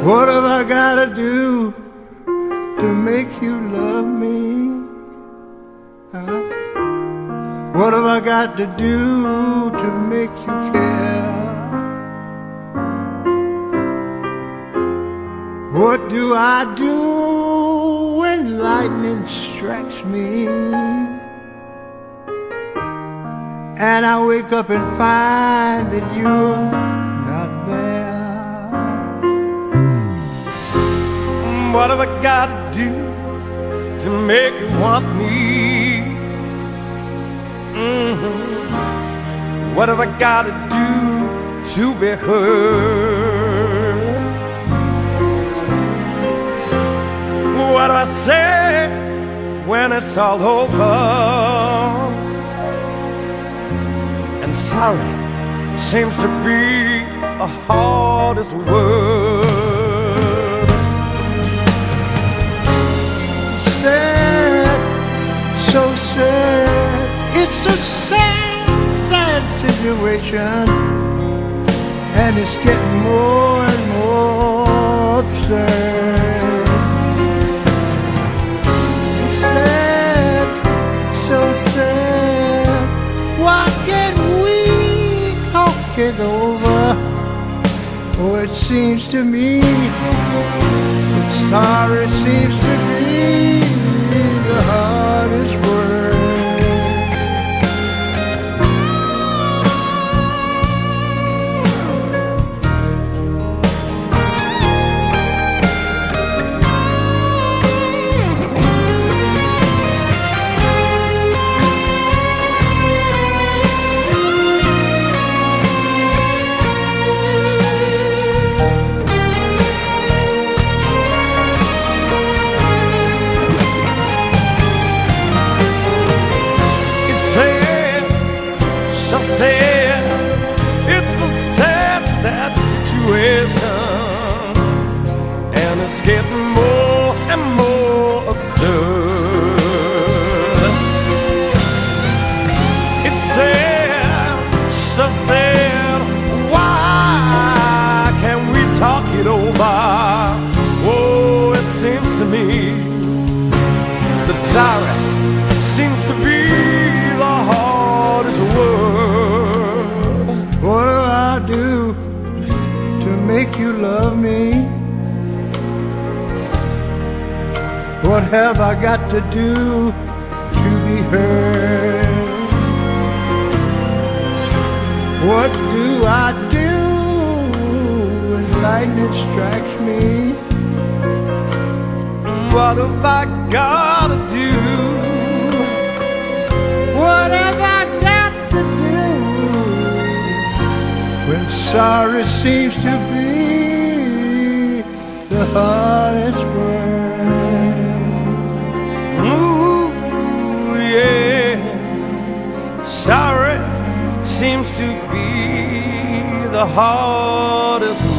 What have I gotta do to make you love me? Huh? What have I got to do to make you care? What do I do when lightning strikes me and I wake up and find that you're not there? What have I got to do to make you want me? What have I got to do to be heard? What do I say when it's all over? And sorry seems to be the hardest word. Sad, so sad. It's a sad, sad situation, and it's getting more and more absurd. It's sad, so sad. Why can't we talk it over? Oh, it seems to me that sorry seems to be the hardest word. It's a sad, sad situation, and it's getting more and more absurd. It's sad, so sad. Why can't we talk it over? Oh, it seems to me that sorry seems to be the hardest word. What do I do to make you love me? What have I got to do to be heard? What do I do when lightning strikes me? What have I got to do? What have I got to do when sorry seems to be the hardest word? Ooh, yeah. Sorry seems to be the hardest